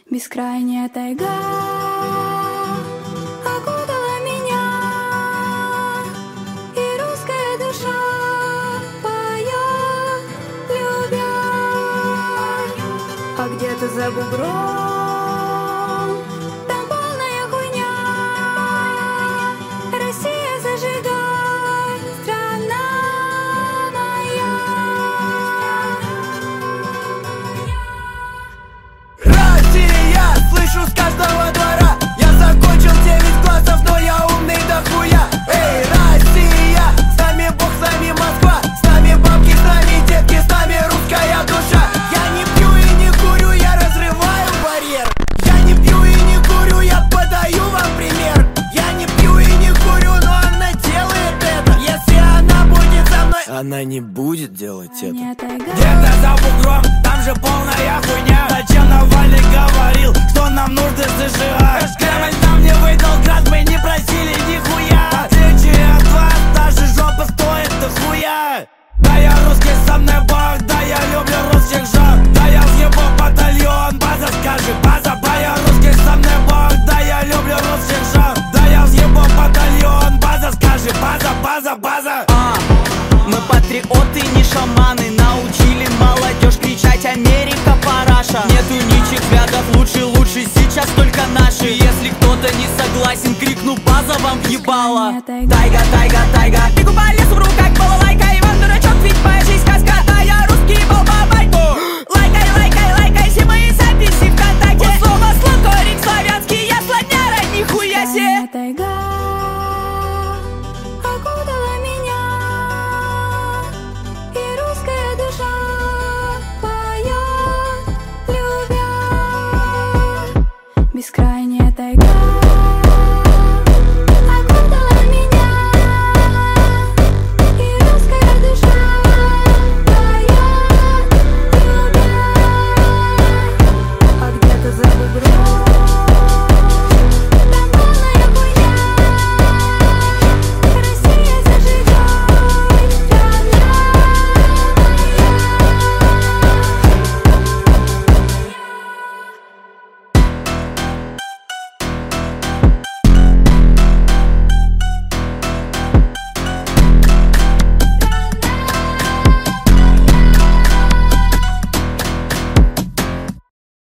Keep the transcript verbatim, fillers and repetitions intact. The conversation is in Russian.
Бескрайняя тайга окутала меня, и русская душа поет, любя. А где-то за бугром там полная хуйня. Россия, зажигай, страна моя. Россия, слышу с каждого двора. Я закончил девять классов, но я умный дохуя. Эй, Россия, с нами Бог, с нами Москва, с нами бабки, с нами детки, с нами русская душа. Я не пью и не курю, я разрываю барьер. Я не пью и не курю, я подаю вам пример. Я не пью и не курю, но она делает это. Если она будет со мной, она не будет делать это. Где-то за бугром, там же полная хуйня. Зачем Навальный говорил, что нам нужно США? Кремль нам не выдал грант, мы не просили нихуя. В отличие от вас, наша жопа стоит дохуя. Да я русский, со мной Бог, да я люблю русских жен. Да я съебу батальон, база скажи, база. Да я русский, со мной Бог, да я люблю русских жен. Да я съебу батальон, база скажи, база, база, база. А, мы патриоты, не шаманы. Научили молодежь кричать: Америка, параша. Нету ничьих взглядов, лучше, лучше, сейчас только наши. Если кто-то не согласен, крикну: база вам въебала. Тайга, тайга, тайга,